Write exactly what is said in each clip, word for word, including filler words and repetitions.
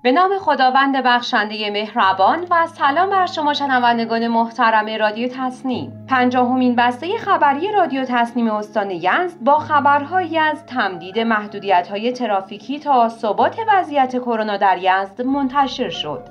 به نام خداوند بخشنده مهربان و سلام بر شما شنوندگان محترم رادیو تصنیم. پنجاهمین بسته خبری رادیو تصنیم استان یزد با خبرهایی از تمدید محدودیت‌های ترافیکی تا ثبات وضعیت کرونا در یزد منتشر شد.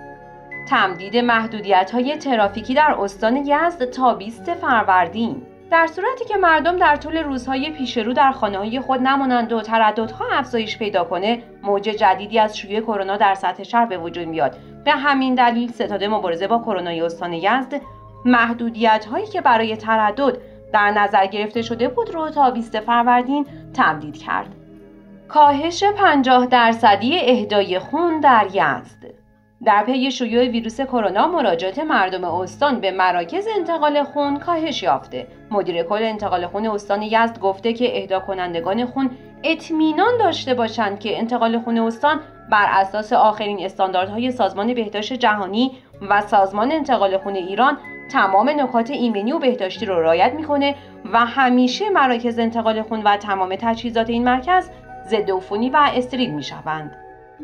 تمدید محدودیت‌های ترافیکی در استان یزد تا بیست فروردین. در صورتی که مردم در طول روزهای پیش رو در خانه‌های خود نمانند و ترددها افزایش پیدا کنه، موج جدیدی از شیوع کرونا در سطح شهر به وجود میاد. به همین دلیل ستاد مبارزه با کرونا استان یزد محدودیت‌هایی که برای تردد در نظر گرفته شده بود رو تا بیست فروردین تمدید کرد. کاهش پنجاه درصدی اهدای خون در یزد. در پی شیوع ویروس کرونا مراجعات مردم استان به مراکز انتقال خون کاهش یافته. مدیر کل انتقال خون استان یزد گفته که اهدا کنندگان خون اطمینان داشته باشند که انتقال خون استان بر اساس آخرین استانداردهای سازمان بهداشت جهانی و سازمان انتقال خون ایران تمام نکات ایمنی و بهداشتی رو رعایت میکنه و همیشه مراکز انتقال خون و تمام تجهیزات این مرکز ضد عفونی و استریل میشوند.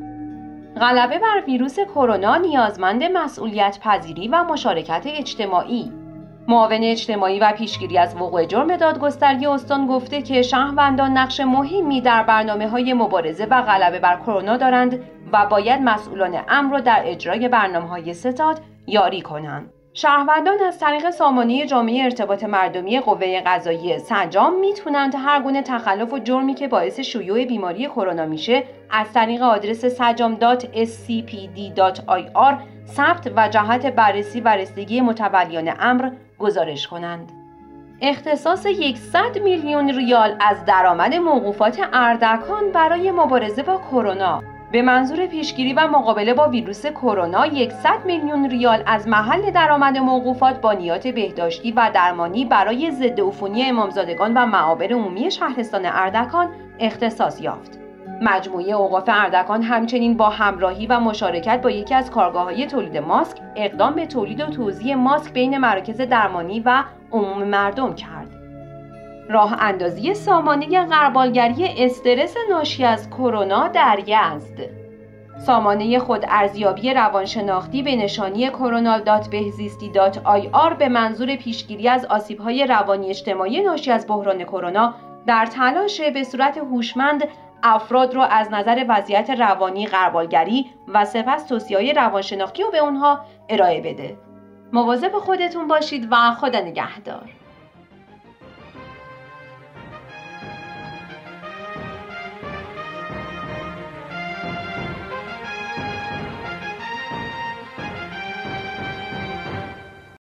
غلبه بر ویروس کرونا نیازمند مسئولیت پذیری و مشارکت اجتماعی. معاون اجتماعی و پیشگیری از وقوع جرم دادگستری استان گفته که شهروندان نقش مهمی در برنامه‌های مبارزه و غلبه بر کرونا دارند و باید مسئولان امر را در اجرای برنامه‌های ستاد یاری کنند. شهروندان از طریق سامانه جامعه ارتباط مردمی قوه قضاییه سجام میتونند هر گونه تخلف و جرمی که باعث شیوع بیماری کرونا میشه از طریق آدرس سجام دات اس سی پی دی دات آی آر ثبت و جهت بررسی و رسیدگی متولیان امر گزارش کنند. اختصاص صد میلیون ریال از درآمد موقوفات اردکان برای مبارزه با کرونا. به منظور پیشگیری و مقابله با ویروس کرونا صد میلیون ریال از محل درآمد موقوفات بانیات بهداشتی و درمانی برای ضد عفونی امامزادگان و معابر عمومی شهرستان اردکان اختصاص یافت. مجموعه اوقاف اردکان همچنین با همراهی و مشارکت با یکی از کارگاه‌های تولید ماسک اقدام به تولید و توزیع ماسک بین مراکز درمانی و عموم مردم کرد. راه اندازی سامانه غربالگری استرس ناشی از کرونا در یزد. سامانه خود ارزیابی روانشناختی به نشانی کرونا دات بهزیستی دات آی آر به منظور پیشگیری از آسیب‌های روانی اجتماعی ناشی از بحران کرونا در تلاش به صورت هوشمند افراد را از نظر وضعیت روانی غربالگری و سپس توصیه‌های روانشناختی رو به اونها ارائه بده. مواظب خودتون باشید و خدا نگهدار.